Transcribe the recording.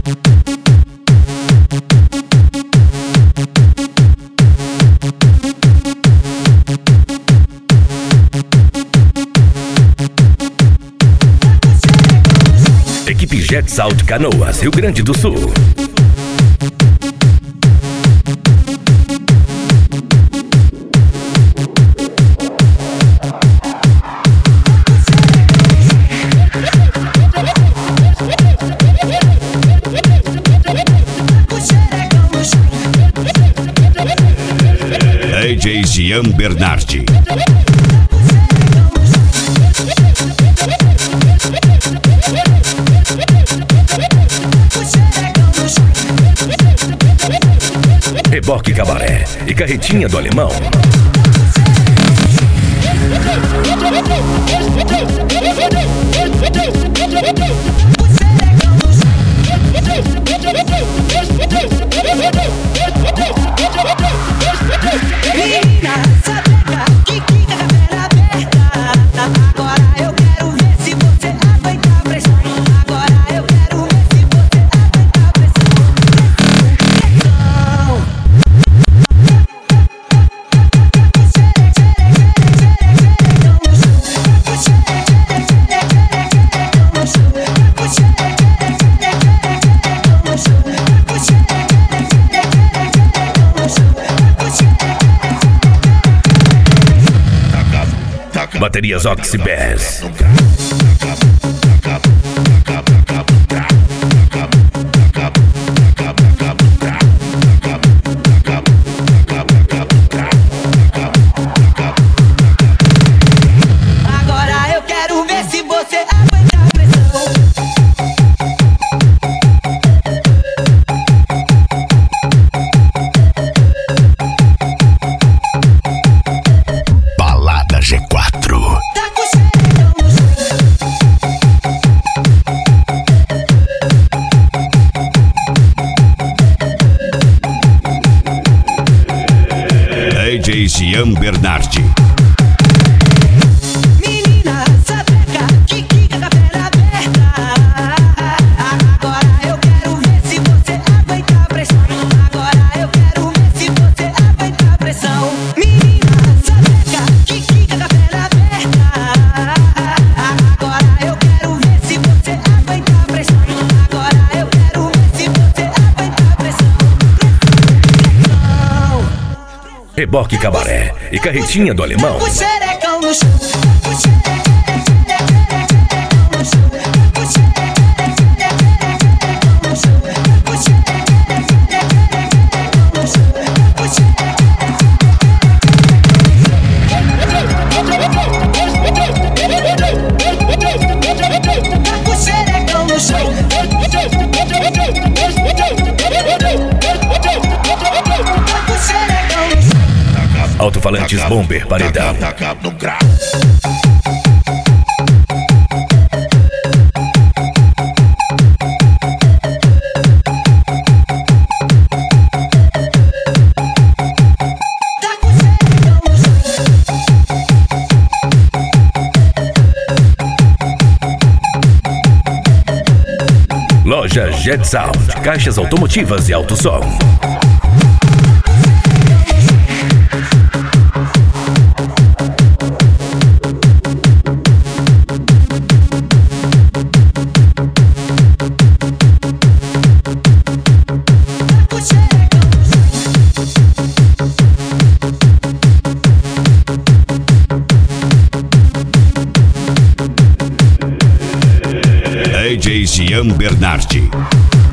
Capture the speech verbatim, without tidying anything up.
Equipe Jetsal de Canoas, Rio Grande do Sul. D J Jean Bernardi. Reboque Cabaré e Carretinha do Alemão. Menina, sapeca, que quica da perna aberta. Agora eu quero ver se você aguenta a pressão. Agora eu quero ver se você aguenta a pressão. Baterias Oxybaz. Agora eu quero ver se você aguenta a pressão. Balada G quatro. Tá com xerecão no D J Jean Bernardi. Menina, sapeca, que quica da perna aberta. Agora eu quero ver se você aguenta a pressão. Agora eu quero ver se você aguenta a pressão. Menina, sapeca, que quica da perna aberta. Agora eu quero ver se você aguenta a pressão. Agora eu quero ver se você aguenta a pressão. Reboque Cabaré e Carretinha do Alemão. O xerecão no chão. Alto-falantes Bomber Paredão. Loja Jetsal, caixas automotivas e alto som. D J Jean Bernardi.